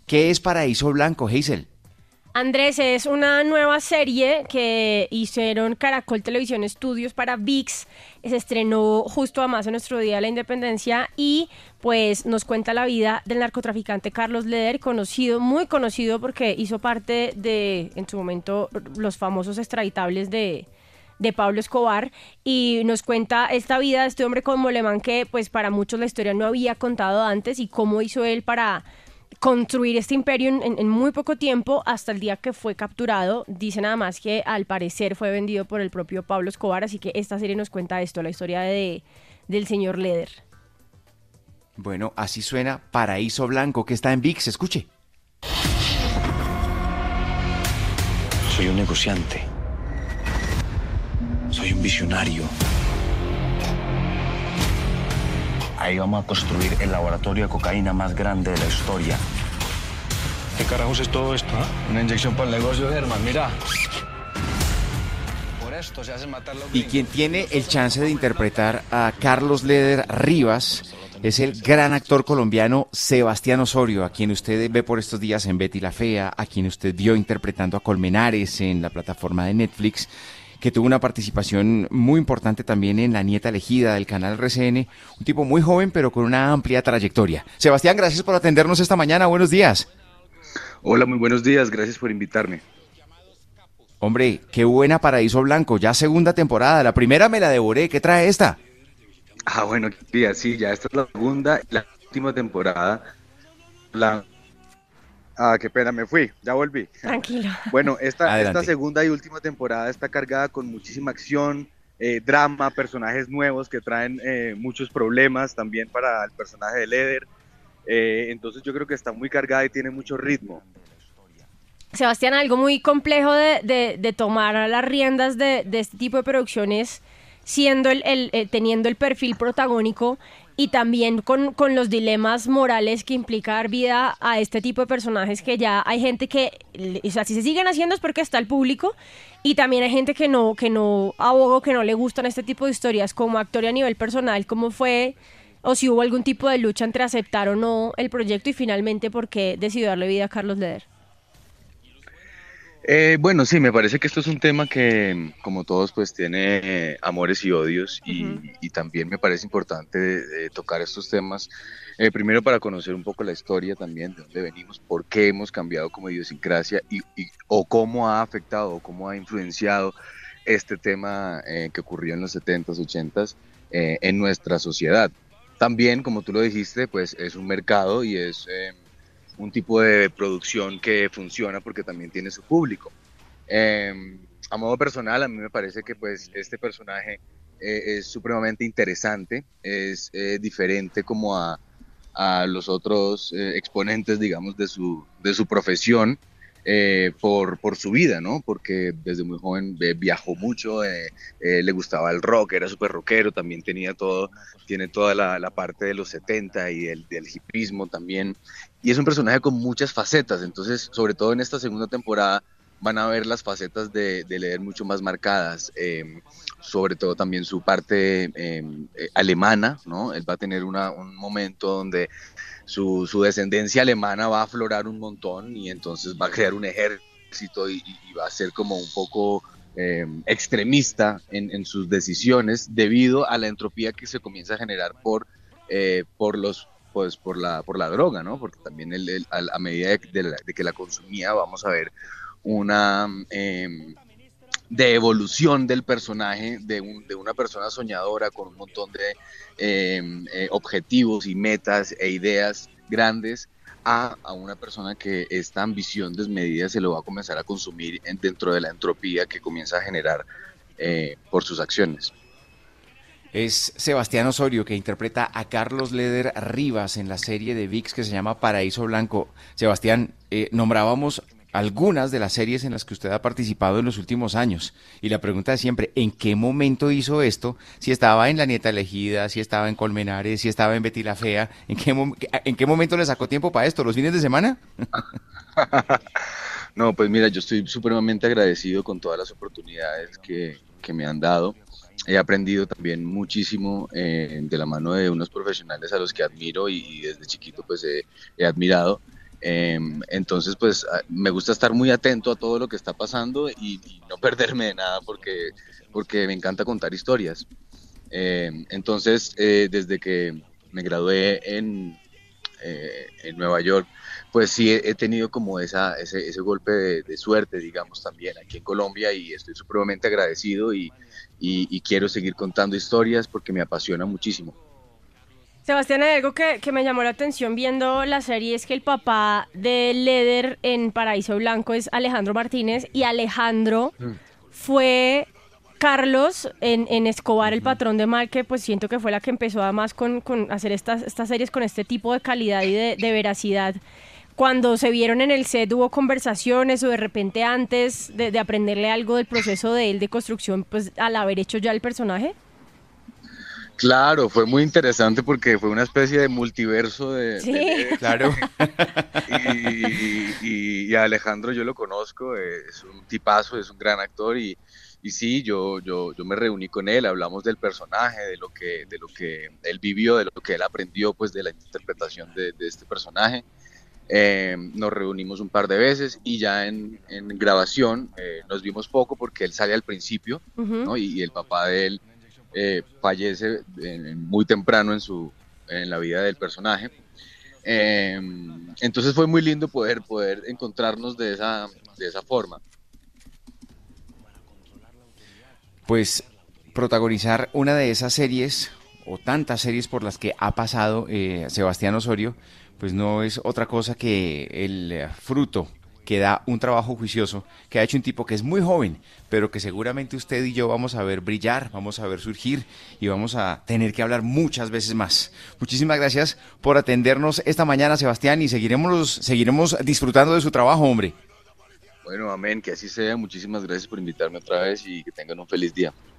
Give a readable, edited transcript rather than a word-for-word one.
¿Qué es Paraíso Blanco, Hazel? Andrés, es una nueva serie que hicieron Caracol Televisión Estudios para ViX. Se estrenó justo además en nuestro Día de la Independencia y pues nos cuenta la vida del narcotraficante Carlos Leder, conocido, muy conocido porque hizo parte de, en su momento, los famosos extraditables de Pablo Escobar, y nos cuenta esta vida de este hombre como Molemán que pues para muchos la historia no había contado antes y cómo hizo él para construir este imperio en muy poco tiempo hasta el día que fue capturado. Dice nada más que al parecer fue vendido por el propio Pablo Escobar, así que esta serie nos cuenta esto, la historia del señor Leder. Bueno, así suena Paraíso Blanco, que está en ViX, escuche. Soy un negociante. Soy un visionario. Ahí vamos a construir el laboratorio de cocaína más grande de la historia. ¿Qué carajos es todo esto, eh? Una inyección para el negocio, Germán, mira. Por esto se hacen matar los Y gringos. quien tiene el chance de interpretar a Carlos Leder Rivas es el gran actor colombiano Sebastián Osorio, a quien usted ve por estos días en Betty la Fea, a quien usted vio interpretando a Colmenares en la plataforma de Netflix, que tuvo una participación muy importante también en La Nieta Elegida del canal RCN, un tipo muy joven pero con una amplia trayectoria. Sebastián, gracias por atendernos esta mañana, buenos días. Hola, muy buenos días, gracias por invitarme. Hombre, qué buena Paraíso Blanco, ya segunda temporada, la primera me la devoré, ¿qué trae esta? Bueno, tía, sí, ya esta es la segunda y la última temporada. La... qué pena, me fui, ya volví. Tranquilo. Bueno, esta Adelante. segunda y última temporada está cargada con muchísima acción, drama, personajes nuevos que traen muchos problemas también para el personaje de Leder. Entonces yo creo que está muy cargada y tiene mucho ritmo. Sebastián, algo muy complejo de tomar las riendas de este tipo de producciones, siendo teniendo el perfil protagónico y también con los dilemas morales que implica dar vida a este tipo de personajes, que ya hay gente que, o sea, si se siguen haciendo es porque está el público, y también hay gente que no aboga, que no le gustan este tipo de historias. Como actor y a nivel personal, ¿cómo fue, o si hubo algún tipo de lucha entre aceptar o no el proyecto, y finalmente por qué decidió darle vida a Carlos Leder? Bueno, sí, me parece que esto es un tema que, como todos, pues tiene amores y odios Uh-huh. y también me parece importante tocar estos temas, primero para conocer un poco la historia también, de dónde venimos, por qué hemos cambiado como idiosincrasia o cómo ha afectado o cómo ha influenciado este tema que ocurrió en los 70s, 80s en nuestra sociedad. También, como tú lo dijiste, pues es un mercado y es un tipo de producción que funciona porque también tiene su público. A modo personal, a mí me parece que pues este personaje es supremamente interesante, es diferente como a los otros exponentes, digamos, de su profesión, por su vida, ¿no? Porque desde muy joven viajó mucho, le gustaba el rock, era súper rockero, también tiene toda la parte de los 70 y del hipismo también, y es un personaje con muchas facetas, entonces, sobre todo en esta segunda temporada, van a ver las facetas de Leder mucho más marcadas, sobre todo también su parte alemana, ¿no? Él va a tener un momento donde su descendencia alemana va a aflorar un montón y entonces va a crear un ejército y va a ser como un poco extremista en sus decisiones debido a la entropía que se comienza a generar por los pues por la droga, ¿no? Porque también a medida de que la consumía vamos a ver una de evolución del personaje, de una persona soñadora con un montón de objetivos y metas e ideas grandes a una persona que esta ambición desmedida se lo va a comenzar a consumir dentro de la entropía que comienza a generar por sus acciones. Es Sebastián Osorio, que interpreta a Carlos Leder Rivas en la serie de ViX que se llama Paraíso Blanco. Sebastián, nombrábamos algunas de las series en las que usted ha participado en los últimos años. Y la pregunta es siempre, ¿en qué momento hizo esto? Si estaba en La Nieta Elegida, si estaba en Colmenares, si estaba en Betty la Fea, ¿en qué momento le sacó tiempo para esto? ¿Los fines de semana? No, pues mira, yo estoy supremamente agradecido con todas las oportunidades que me han dado. He aprendido también muchísimo de la mano de unos profesionales a los que admiro y desde chiquito pues he admirado. Entonces, pues me gusta estar muy atento a todo lo que está pasando y no perderme de nada porque me encanta contar historias. Entonces, desde que me gradué en Nueva York, pues sí he tenido como ese golpe de suerte, digamos, también aquí en Colombia y estoy supremamente agradecido y quiero seguir contando historias porque me apasiona muchísimo. Sebastián, hay algo que me llamó la atención viendo la serie, es que el papá de Leder en Paraíso Blanco es Alejandro Martínez, y Alejandro fue Carlos en Escobar, el patrón de mal, que pues siento que fue la que empezó además con hacer estas series con este tipo de calidad y de veracidad. Cuando se vieron en el set, ¿hubo conversaciones o de repente antes de aprenderle algo del proceso de él de construcción, pues al haber hecho ya el personaje? Claro, fue muy interesante porque fue una especie de multiverso Sí. Claro. y a Alejandro yo lo conozco, es un tipazo, es un gran actor y sí, yo me reuní con él, hablamos del personaje, de lo que él vivió, de lo que él aprendió pues de la interpretación de este personaje. Nos reunimos un par de veces y ya en grabación nos vimos poco porque él sale al principio, ¿no? Y el papá de él fallece muy temprano en la vida del personaje. Entonces fue muy lindo poder encontrarnos de esa forma. Pues protagonizar una de esas series o tantas series por las que ha pasado Sebastián Osorio, pues no es otra cosa que el fruto que da un trabajo juicioso que ha hecho un tipo que es muy joven, pero que seguramente usted y yo vamos a ver brillar, vamos a ver surgir y vamos a tener que hablar muchas veces más. Muchísimas gracias por atendernos esta mañana, Sebastián, y seguiremos disfrutando de su trabajo, hombre. Bueno, amén, que así sea. Muchísimas gracias por invitarme otra vez y que tengan un feliz día.